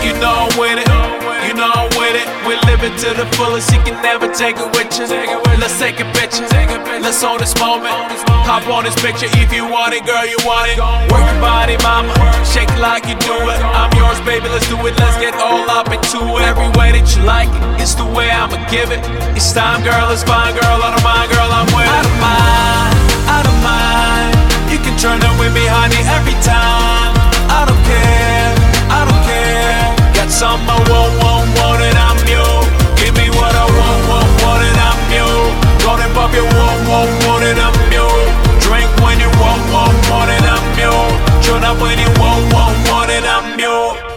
You know I'm with it, you know I'm with it. We're living to the fullest, you can never take it with you. Let's take a picture, let's own this moment. Hop on this picture if you want it, girl, you want it. Work your body, mama, shake it like you do it. I'm yours, baby, let's do it, let's get all up into it. Every way that you like it, it's the way I'ma give it. It's time, girl, it's fine, girl, I don't mind, girl, I'm with it.